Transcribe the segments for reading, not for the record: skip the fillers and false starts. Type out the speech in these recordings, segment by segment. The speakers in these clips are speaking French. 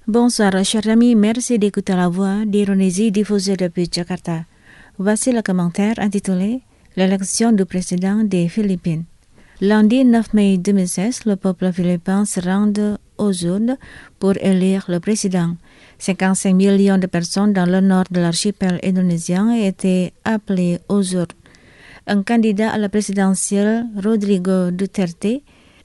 Bonsoir, chers amis, merci d'écouter la voix d'Indonésie diffusée depuis Jakarta. Voici le commentaire intitulé L'élection du président des Philippines. Lundi 9 mai 2016, le peuple philippin se rend aux urnes pour élire le président. 55 millions de personnes dans le nord de l'archipel indonésien étaient appelées aux urnes. Un candidat à la présidentielle, Rodrigo Duterte,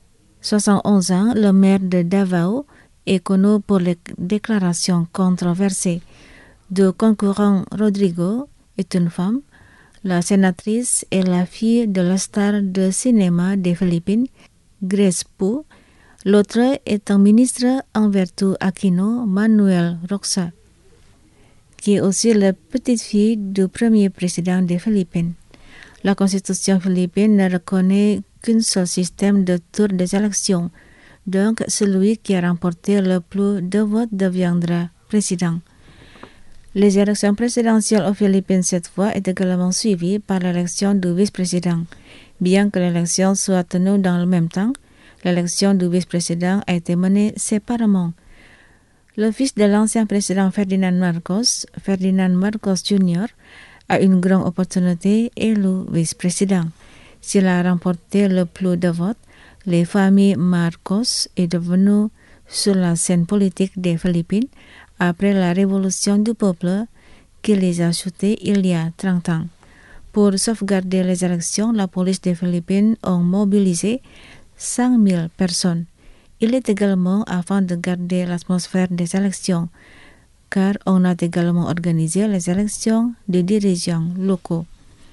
71 ans, le maire de Davao, est connu pour les déclarations controversées. Deux concurrents, Rodrigo est une femme. La sénatrice est la fille de la star de cinéma des Philippines, Grace Poe. L'autre est un ministre Alberto Aquino, Manuel Roxa, qui est aussi la petite-fille du premier président des Philippines. La Constitution philippine ne reconnaît qu'un seul système de tour des élections. Donc, celui qui a remporté le plus de votes deviendra président. Les élections présidentielles aux Philippines cette fois est également suivies par l'élection du vice-président. Bien que l'élection soit tenue dans le même temps, l'élection du vice-président a été menée séparément. Le fils de l'ancien président Ferdinand Marcos Jr., a une grande opportunité élu vice-président. S'il a remporté le plus de votes, les familles Marcos est devenue sur la scène politique des Philippines après la révolution du peuple qui les a chutés il y a 30 ans. Pour sauvegarder les élections, la police des Philippines a mobilisé 100 000 personnes. Il est également afin de garder l'atmosphère des élections, car on a également organisé les élections des dirigeants locaux.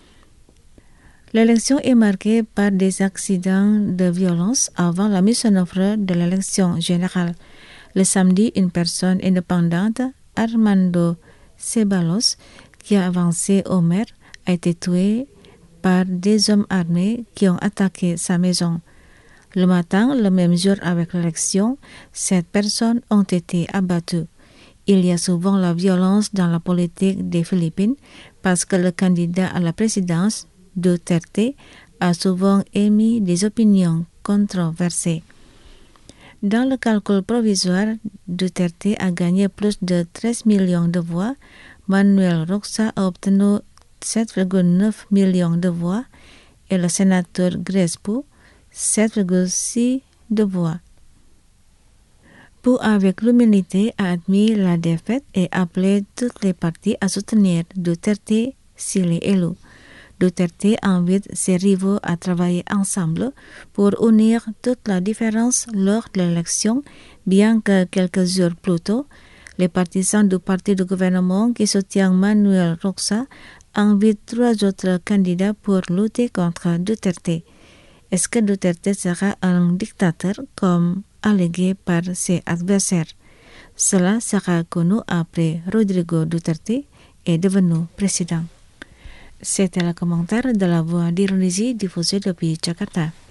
L'élection est marquée par des accidents de violence avant la mise en œuvre de l'élection générale. Le samedi, une personne indépendante, Armando Ceballos, qui a avancé au maire, a été tué par des hommes armés qui ont attaqué sa maison. Le matin, le même jour avec l'élection, 7 personnes ont été abattues. Il y a souvent la violence dans la politique des Philippines parce que le candidat à la présidence, Duterte, a souvent émis des opinions controversées. Dans le calcul provisoire, Duterte a gagné plus de 13 millions de voix. Manuel Roxa a obtenu 7,9 millions de voix et le sénateur Grace Poe 7,6 de voix. Poe, avec l'humilité, a admis la défaite et appelé toutes les parties à soutenir Duterte s'il est élu. Duterte invite ses rivaux à travailler ensemble pour unir toute la différence lors de l'élection, bien que quelques jours plus tôt, les partisans du parti du gouvernement qui soutient Manuel Roxa invitent 3 autres candidats pour lutter contre Duterte. Est-ce que Duterte sera un dictateur comme allégué par ses adversaires? Cela sera connu après Rodrigo Duterte est devenu président. C'était le commentaire de la voix d'Indonésie diffusée depuis Jakarta.